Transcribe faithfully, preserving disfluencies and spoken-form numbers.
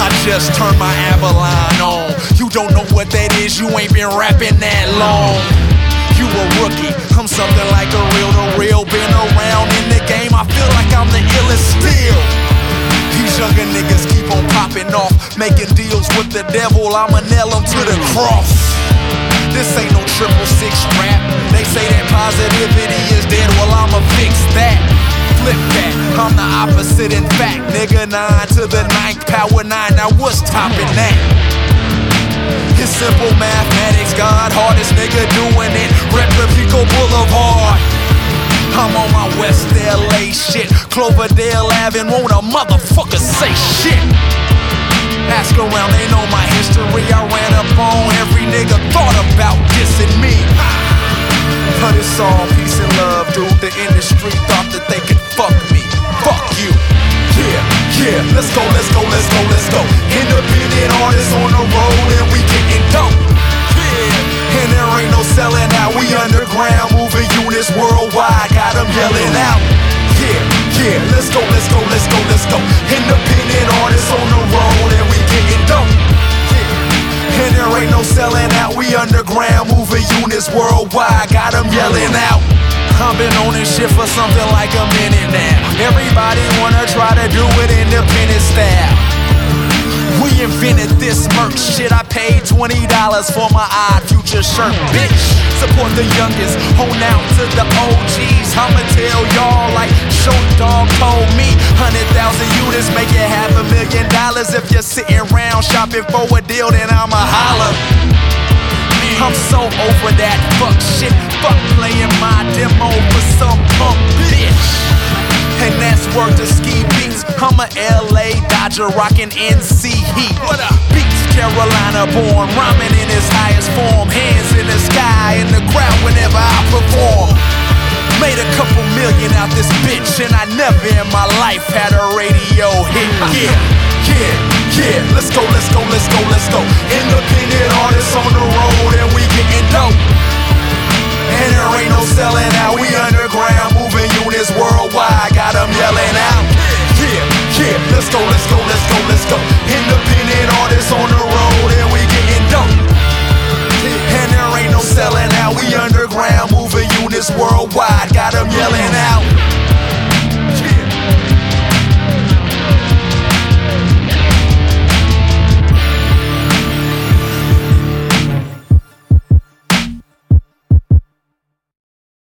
I just turned my Avalon on. You don't know what that is, you ain't been rapping that long. You a rookie, I'm something like a real to real. Been around in the game, I feel like I'm the illest still. These younger niggas keep on popping off, making deals with the devil, I'ma nail them to the cross. This ain't no triple six rap. They say that positivity is dead, well I'ma fix that. Flip that, I'm the opposite in fact. Nigga, nine to the ninth, power nine, now what's topping that? It's simple mathematics, God, hardest nigga doing it. Rep Pico Boulevard. I'm on my West L A shit. Cloverdale Avenue, won't a motherfucker say shit. Ask around, they know my history. I ran up on every nigga thought about dissing me. But it's all peace and love, dude. The industry thought that they could fuck me. Fuck you. Yeah, yeah, let's go, let's go, let's go, let's go. Independent artists on the road and we getting dope. Yeah, and there ain't no selling out. We underground, moving units worldwide. Got them yelling out. Yeah, yeah, let's go, let's go, let's go, let's go. Independent artists on the road and we getting dope. Yeah, and there ain't no selling out. We underground, moving units worldwide. Got them yelling out. I've been on this shit for something like a minute now. Everybody wanna try to do it independent style. We invented this merch shit. I paid twenty dollars for my Odd Future shirt, bitch. Support the youngest, hold out to the O Gs. I'ma tell y'all like Short Dog told me. Hundred thousand units make it half a million dollars. If you're sitting around shopping for a deal, then I'ma holler. I'm so over that fuck shit. Fuck playing my demo for some punk bitch. And that's word to Ski Beats. I'm a L A Dodger rockin' N C Heat. What up? Beats Carolina born, rhyming in his highest form. Hands in the sky, in the crowd whenever I perform. Made a couple million out this bitch, and I never in my life had a radio hit. Yeah, yeah, yeah, let's go, let's go, let's go, let's go. Independent artists on the road and we getting dope. And there ain't no selling out, we under